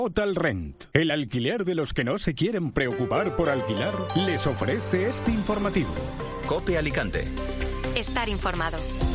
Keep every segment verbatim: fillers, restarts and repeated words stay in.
Total Rent, el alquiler de los que no se quieren preocupar por alquilar, les ofrece este informativo. COPE Alicante. Estar informado.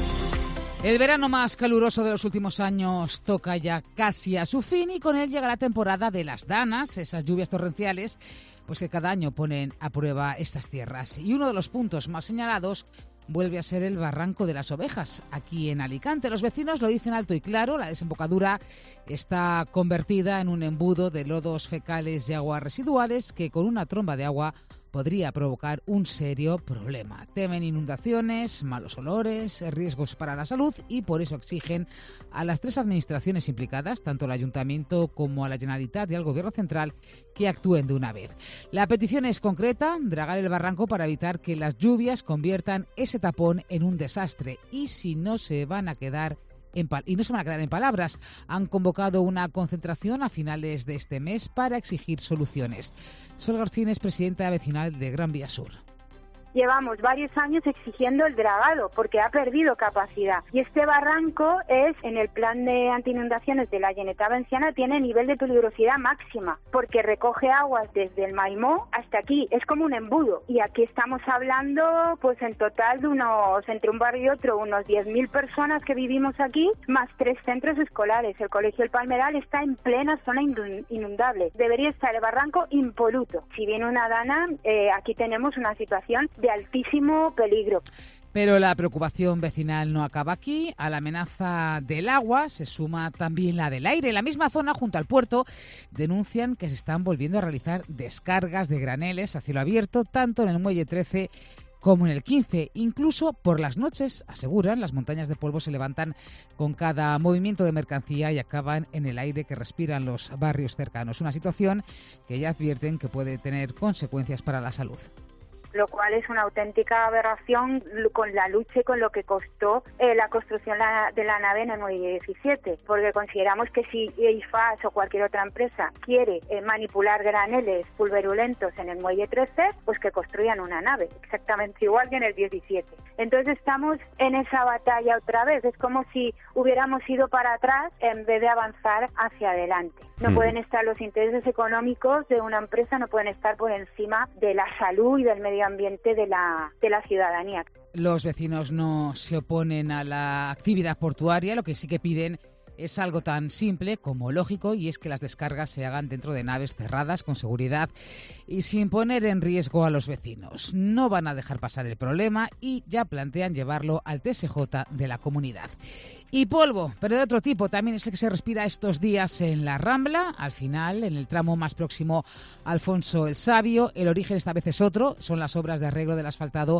El verano más caluroso de los últimos años toca ya casi a su fin y con él llega la temporada de las danas, esas lluvias torrenciales, pues que cada año ponen a prueba estas tierras. Y uno de los puntos más señalados vuelve a ser el Barranco de las Ovejas, aquí en Alicante. Los vecinos lo dicen alto y claro, la desembocadura está convertida en un embudo de lodos fecales y aguas residuales que con una tromba de agua podría provocar un serio problema. Temen inundaciones, malos olores, riesgos para la salud y por eso exigen a las tres administraciones implicadas, tanto al Ayuntamiento como a la Generalitat y al Gobierno Central, que actúen de una vez. La petición es concreta, dragar el barranco para evitar que las lluvias conviertan ese tapón en un desastre y si no se van a quedar En pal- y no se van a quedar en palabras. Han convocado una concentración a finales de este mes para exigir soluciones. Sol García es presidenta vecinal de Gran Vía Sur. Llevamos varios años exigiendo el dragado porque ha perdido capacidad. Y este barranco es, en el plan de antiinundaciones de la Generalitat Valenciana, tiene nivel de peligrosidad máxima porque recoge aguas desde el Maimó hasta aquí. Es como un embudo. Y aquí estamos hablando, pues en total de unos, entre un barrio y otro, unos diez mil personas que vivimos aquí, más tres centros escolares. El Colegio El Palmeral está en plena zona inundable. Debería estar el barranco impoluto. Si viene una dana, eh, aquí tenemos una situación de de altísimo peligro. Pero la preocupación vecinal no acaba aquí. A la amenaza del agua se suma también la del aire. En la misma zona, junto al puerto, denuncian que se están volviendo a realizar descargas de graneles a cielo abierto, tanto en el muelle trece como en el quince. Incluso por las noches, aseguran, las montañas de polvo se levantan con cada movimiento de mercancía y acaban en el aire que respiran los barrios cercanos. Una situación que ya advierten que puede tener consecuencias para la salud. Lo cual es una auténtica aberración con la lucha y con lo que costó eh, la construcción la, de la nave en el muelle diecisiete, porque consideramos que si I F A S o cualquier otra empresa quiere eh, manipular graneles pulverulentos en el muelle trece, pues que construyan una nave, exactamente igual que en el diecisiete. Entonces estamos en esa batalla otra vez, es como si hubiéramos ido para atrás en vez de avanzar hacia adelante. No pueden estar los intereses económicos de una empresa, no pueden estar por encima de la salud y del medio ambiente de la, de la ciudadanía. Los vecinos no se oponen a la actividad portuaria, lo que sí que piden es algo tan simple como lógico y es que las descargas se hagan dentro de naves cerradas con seguridad y sin poner en riesgo a los vecinos. No van a dejar pasar el problema y ya plantean llevarlo al T S J de la comunidad. Y polvo, pero de otro tipo, también es el que se respira estos días en la Rambla, al final, en el tramo más próximo a Alfonso el Sabio. El origen esta vez es otro, son las obras de arreglo del asfaltado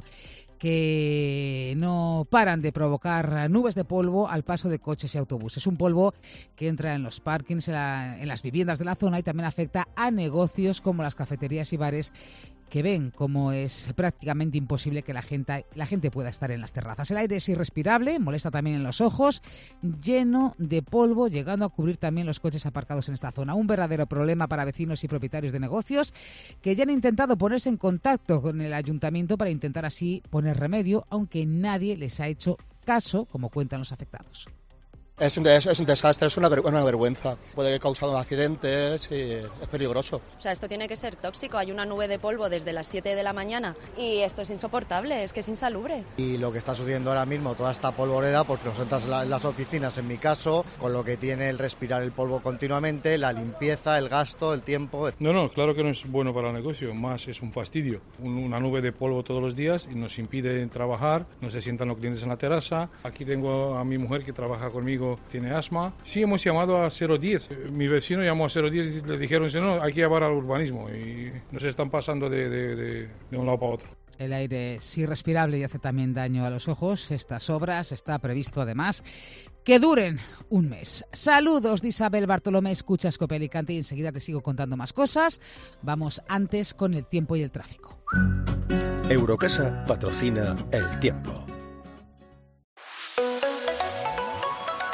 que no paran de provocar nubes de polvo al paso de coches y autobuses. Un polvo que entra en los parkings, en, la, en las viviendas de la zona y también afecta a negocios como las cafeterías y bares que ven como es prácticamente imposible que la gente, la gente pueda estar en las terrazas. El aire es irrespirable, molesta también en los ojos, lleno de polvo, llegando a cubrir también los coches aparcados en esta zona. Un verdadero problema para vecinos y propietarios de negocios que ya han intentado ponerse en contacto con el ayuntamiento para intentar así poner remedio, aunque nadie les ha hecho caso, como cuentan los afectados. Es un, es, es un desastre, es una, ver, una vergüenza. Puede haber causado accidentes y es peligroso. O sea, esto tiene que ser tóxico. Hay una nube de polvo desde las siete de la mañana y esto es insoportable, es que es insalubre. Y lo que está sucediendo ahora mismo, toda esta polvoreda, porque nos entras en, la, en las oficinas, en mi caso, con lo que tiene el respirar el polvo continuamente, la limpieza, el gasto, el tiempo. No, no, claro que no es bueno para el negocio, más es un fastidio. Un, una nube de polvo todos los días y nos impide trabajar, no se sientan los clientes en la terraza. Aquí tengo a mi mujer que trabaja conmigo, tiene asma. Sí, hemos llamado a cero diez. Mi vecino llamó a cero diez y le dijeron, no, hay que llamar al urbanismo. Y nos están pasando de, de, de, de un lado para otro. El aire es irrespirable y hace también daño a los ojos. Estas obras está previsto además que duren un mes. Saludos de Isabel Bartolomé, escuchas COPE Alicante y enseguida te sigo contando más cosas. Vamos antes con el tiempo y el tráfico. Eurocasa patrocina el tiempo.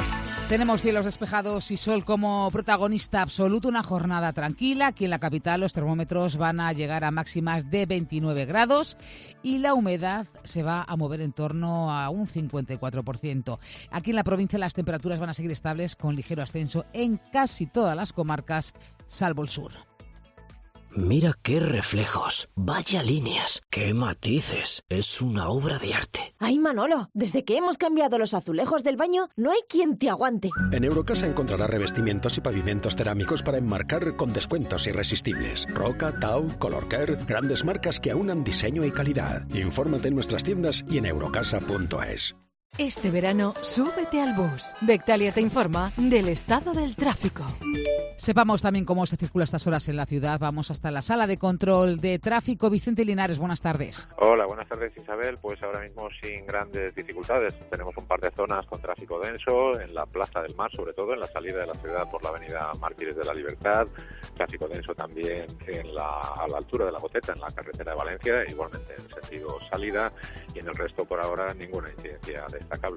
Tenemos cielos despejados y sol como protagonista absoluto, una jornada tranquila. Aquí en la capital los termómetros van a llegar a máximas de veintinueve grados y la humedad se va a mover en torno a un cincuenta y cuatro por ciento. Aquí en la provincia las temperaturas van a seguir estables con ligero ascenso en casi todas las comarcas, salvo el sur. Mira qué reflejos, vaya líneas, qué matices, es una obra de arte. Ay, Manolo, desde que hemos cambiado los azulejos del baño, no hay quien te aguante. En Eurocasa encontrarás revestimientos y pavimentos cerámicos para enmarcar con descuentos irresistibles. Roca, Tau, Colorcare, grandes marcas que aunan diseño y calidad. Infórmate en nuestras tiendas y en eurocasa punto es. Este verano, súbete al bus. Bectalia te informa del estado del tráfico. Sepamos también cómo se circula a estas horas en la ciudad. Vamos hasta la sala de control de tráfico. Vicente Linares, buenas tardes. Hola, buenas tardes, Isabel. Pues ahora mismo sin grandes dificultades. Tenemos un par de zonas con tráfico denso, en la Plaza del Mar, sobre todo en la salida de la ciudad por la avenida Mártires de la Libertad. Tráfico denso también en la, a la altura de la Goteta, en la carretera de Valencia, igualmente en sentido salida. Y en el resto, por ahora, ninguna incidencia destacable.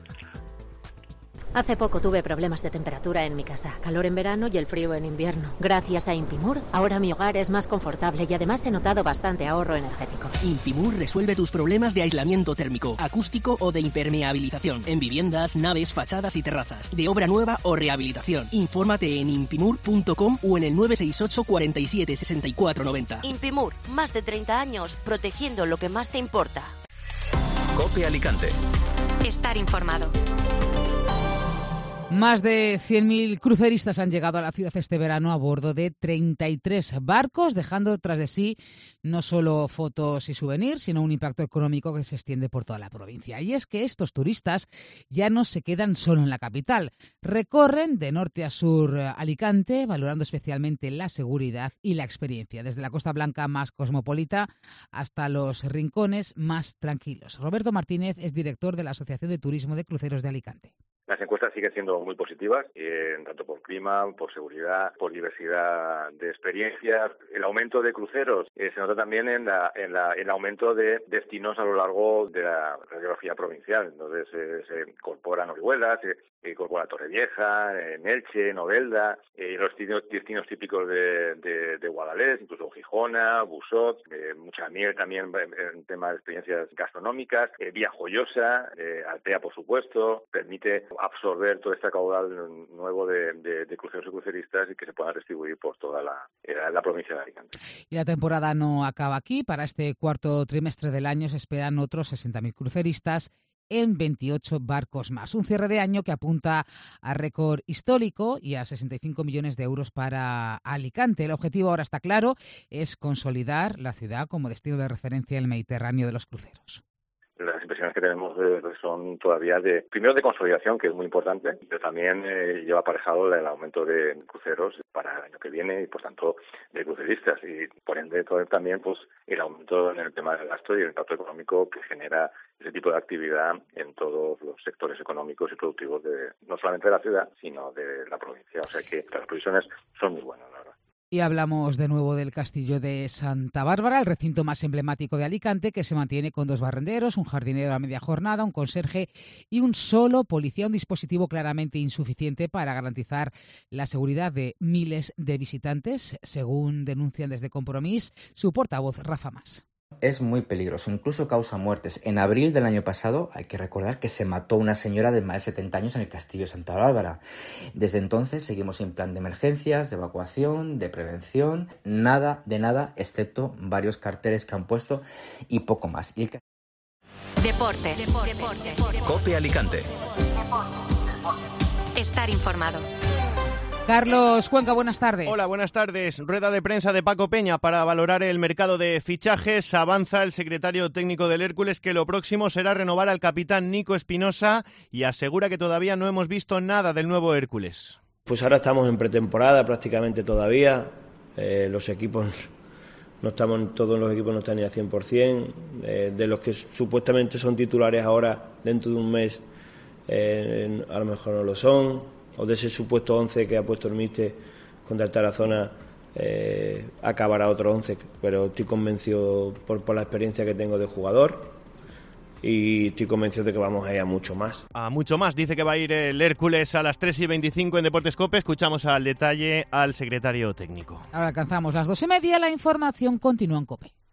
Hace poco tuve problemas de temperatura en mi casa, calor en verano y el frío en invierno. Gracias a Impimur, ahora mi hogar es más confortable y además he notado bastante ahorro energético. Impimur resuelve tus problemas de aislamiento térmico, acústico o de impermeabilización en viviendas, naves, fachadas y terrazas, de obra nueva o rehabilitación. Infórmate en impimur punto com o en el nueve seis ocho, cuarenta y siete, sesenta y cuatro noventa. Impimur, más de treinta años protegiendo lo que más te importa. COPE Alicante. Estar informado. Más de cien mil cruceristas han llegado a la ciudad este verano a bordo de treinta y tres barcos, dejando tras de sí no solo fotos y souvenirs, sino un impacto económico que se extiende por toda la provincia. Y es que estos turistas ya no se quedan solo en la capital, recorren de norte a sur Alicante, valorando especialmente la seguridad y la experiencia, desde la Costa Blanca más cosmopolita hasta los rincones más tranquilos. Roberto Martínez es director de la Asociación de Turismo de Cruceros de Alicante. Las encuestas siguen siendo muy positivas, eh, tanto por clima, por seguridad, por diversidad de experiencias. El aumento de cruceros eh, se nota también en la, en la, el aumento de destinos a lo largo de la radiografía provincial. Entonces eh, se incorporan Orihuela, se, se incorpora Torrevieja, en Elche, Novelda, eh, los destinos, destinos típicos de, de, de Guadalest, incluso Gijona, Busot, eh, mucha miel también en temas de experiencias gastronómicas, eh, Vía Joyosa, eh, Altea, por supuesto, permite absorber todo este caudal nuevo de, de, de cruceros y cruceristas y que se pueda distribuir por toda la, la provincia de Alicante. Y la temporada no acaba aquí. Para este cuarto trimestre del año se esperan otros sesenta mil cruceristas en veintiocho barcos más. Un cierre de año que apunta a récord histórico y a sesenta y cinco millones de euros para Alicante. El objetivo ahora está claro, es consolidar la ciudad como destino de referencia en el Mediterráneo de los cruceros. Las impresiones que tenemos eh, son todavía de, primero de consolidación, que es muy importante, pero también eh, lleva aparejado el aumento de cruceros para el año que viene y, por tanto, de cruceristas. Y, por ende, todo, también pues el aumento en el tema del gasto y el impacto económico que genera ese tipo de actividad en todos los sectores económicos y productivos, de no solamente de la ciudad, sino de la provincia. O sea que las previsiones son muy buenas, la verdad. Y hablamos de nuevo del Castillo de Santa Bárbara, el recinto más emblemático de Alicante, que se mantiene con dos barrenderos, un jardinero a media jornada, un conserje y un solo policía, un dispositivo claramente insuficiente para garantizar la seguridad de miles de visitantes, según denuncian desde Compromís su portavoz Rafa Mas. Es muy peligroso, incluso causa muertes. En abril del año pasado hay que recordar que se mató una señora de más de setenta años en el Castillo de Santa Bárbara. Desde entonces seguimos sin plan de emergencias, de evacuación, de prevención, nada de nada, excepto varios carteles que han puesto y poco más. Y el... Deportes. Deportes. Deportes. COPE Alicante. Estar informado. Carlos Cuenca, buenas tardes. Hola, buenas tardes. Rueda de prensa de Paco Peña para valorar el mercado de fichajes. Avanza el secretario técnico del Hércules que lo próximo será renovar al capitán Nico Espinosa y asegura que todavía no hemos visto nada del nuevo Hércules. Pues ahora estamos en pretemporada prácticamente todavía. Eh, los equipos, no estamos, todos los equipos no están ni al cien por ciento. Eh, de los que supuestamente son titulares ahora, dentro de un mes, eh, a lo mejor no lo son. O de ese supuesto once que ha puesto el míster contra el Tarazona, eh, acabará otro once, pero estoy convencido por, por la experiencia que tengo de jugador y estoy convencido de que vamos a ir a mucho más. A mucho más, dice que va a ir el Hércules a las tres y veinticinco en Deportes COPE. Escuchamos al detalle al secretario técnico. Ahora alcanzamos las dos y media, la información continúa en COPE.